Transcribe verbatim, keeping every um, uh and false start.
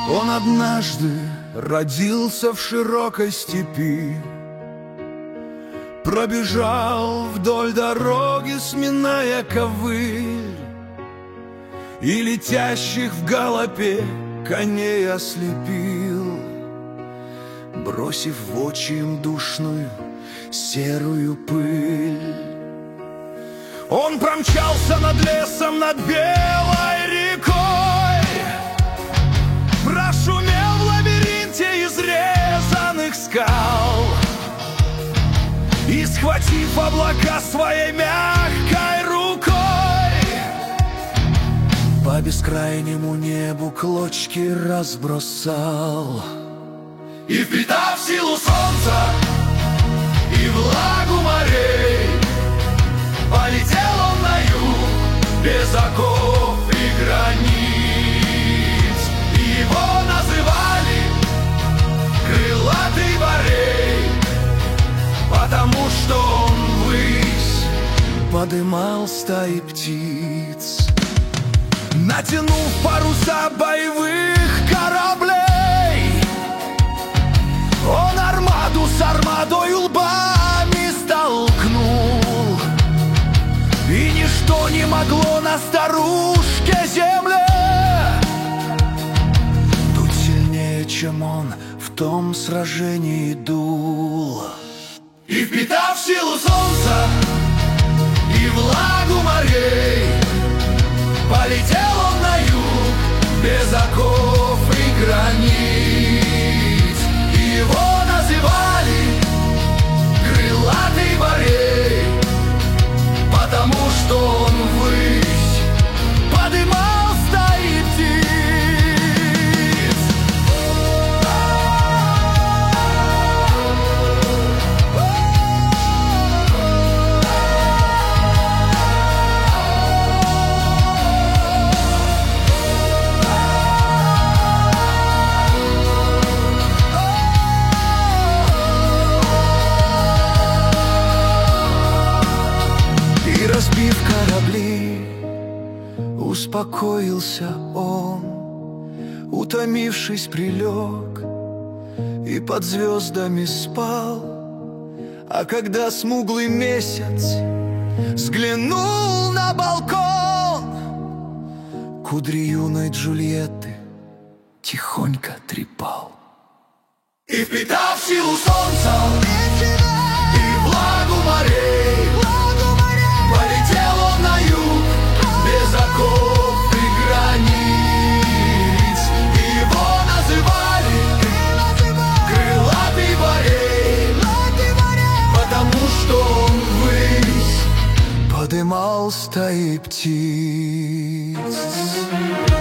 Он однажды родился в широкой степи, пробежал вдоль дороги, сминая ковыль, и летящих в галопе коней ослепил, бросив в очи им душную серую пыль. Он промчался над лесом, над белой рекой, прошумел в лабиринте изрезанных скал, и, схватив облака своей мягкой рукой, по бескрайнему небу клочки разбросал. И, впитав силу солнца и влагу морей, полетел он на юг без оков и границ. И его называли крылатый борей, потому что он ввысь подымал стаи птиц. Натянув паруса боевых кораблей, он армаду с армадой лбами столкнул, и ничто не могло на старушке земле дуть сильнее, чем он в том сражении дул. И, впитав силу солнца и влагу морей, полетел он на юг без оков и границ. И его называли крылатый борей, потому что он ввысь подымал стаи птиц. Разбив корабли, успокоился он, утомившись, прилег и под звездами спал. А когда смуглый месяц взглянул на балкон, кудри юной Джульетты тихонько трепал. И, впитав силу солнца и влагу морей, полетел он на юг без оков и границ. И его называли крылатый борей, потому что он ввысь подымал стаи птиц.